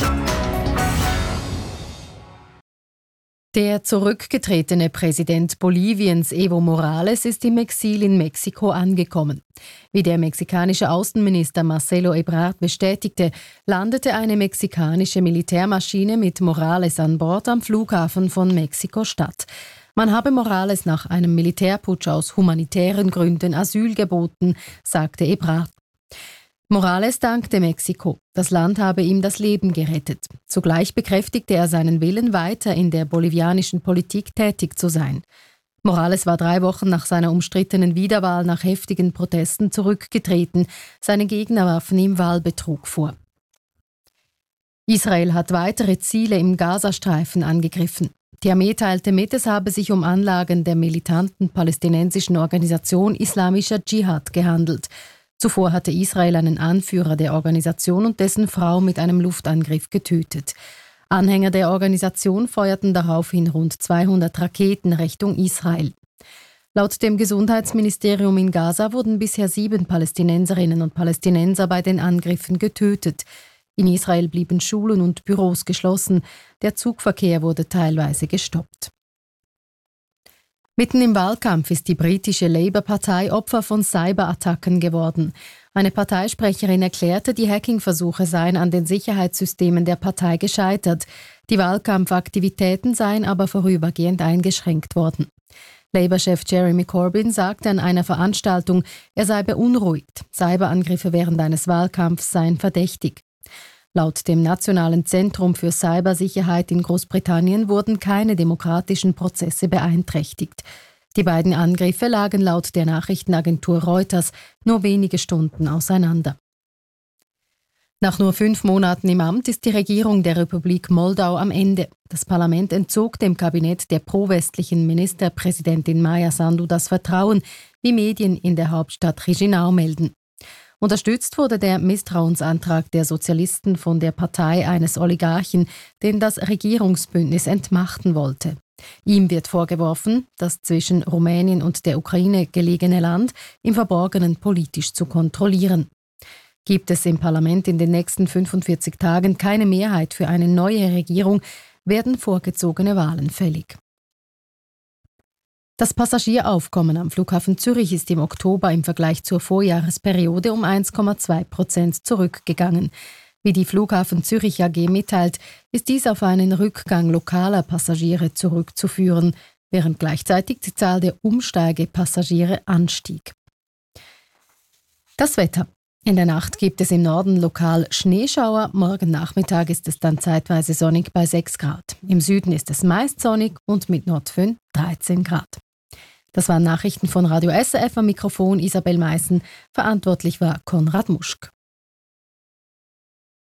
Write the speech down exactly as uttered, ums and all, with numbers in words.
Der zurückgetretene Präsident Boliviens Evo Morales ist im Exil in Mexiko angekommen. Wie der mexikanische Außenminister Marcelo Ebrard bestätigte, landete eine mexikanische Militärmaschine mit Morales an Bord am Flughafen von Mexiko-Stadt. Man habe Morales nach einem Militärputsch aus humanitären Gründen Asyl geboten, sagte Ebrard. Morales dankte Mexiko. Das Land habe ihm das Leben gerettet. Zugleich bekräftigte er seinen Willen, weiter in der bolivianischen Politik tätig zu sein. Morales war drei Wochen nach seiner umstrittenen Wiederwahl nach heftigen Protesten zurückgetreten. Seine Gegner warfen ihm Wahlbetrug vor. Israel hat weitere Ziele im Gazastreifen angegriffen. Die Armee teilte mit, es habe sich um Anlagen der militanten palästinensischen Organisation Islamischer Dschihad gehandelt. Zuvor hatte Israel einen Anführer der Organisation und dessen Frau mit einem Luftangriff getötet. Anhänger der Organisation feuerten daraufhin rund zweihundert Raketen Richtung Israel. Laut dem Gesundheitsministerium in Gaza wurden bisher sieben Palästinenserinnen und Palästinenser bei den Angriffen getötet. In Israel blieben Schulen und Büros geschlossen. Der Zugverkehr wurde teilweise gestoppt. Mitten im Wahlkampf ist die britische Labour-Partei Opfer von Cyberattacken geworden. Eine Parteisprecherin erklärte, die Hackingversuche seien an den Sicherheitssystemen der Partei gescheitert. Die Wahlkampfaktivitäten seien aber vorübergehend eingeschränkt worden. Labour-Chef Jeremy Corbyn sagte an einer Veranstaltung, er sei beunruhigt. Cyberangriffe während eines Wahlkampfs seien verdächtig. Laut dem Nationalen Zentrum für Cybersicherheit in Großbritannien wurden keine demokratischen Prozesse beeinträchtigt. Die beiden Angriffe lagen laut der Nachrichtenagentur Reuters nur wenige Stunden auseinander. Nach nur fünf Monaten im Amt ist die Regierung der Republik Moldau am Ende. Das Parlament entzog dem Kabinett der pro-westlichen Ministerpräsidentin Maia Sandu das Vertrauen, wie Medien in der Hauptstadt Chișinău melden. Unterstützt wurde der Misstrauensantrag der Sozialisten von der Partei eines Oligarchen, den das Regierungsbündnis entmachten wollte. Ihm wird vorgeworfen, das zwischen Rumänien und der Ukraine gelegene Land im Verborgenen politisch zu kontrollieren. Gibt es im Parlament in den nächsten fünfundvierzig Tagen keine Mehrheit für eine neue Regierung, werden vorgezogene Wahlen fällig. Das Passagieraufkommen am Flughafen Zürich ist im Oktober im Vergleich zur Vorjahresperiode um eins Komma zwei Prozent zurückgegangen. Wie die Flughafen Zürich A G mitteilt, ist dies auf einen Rückgang lokaler Passagiere zurückzuführen, während gleichzeitig die Zahl der Umsteigepassagiere anstieg. Das Wetter. In der Nacht gibt es im Norden lokal Schneeschauer, morgen Nachmittag ist es dann zeitweise sonnig bei sechs Grad. Im Süden ist es meist sonnig und mit Nordföhn dreizehn Grad. Das waren Nachrichten von Radio S R F, am Mikrofon Isabel Meissen. Verantwortlich war Konrad Muschk.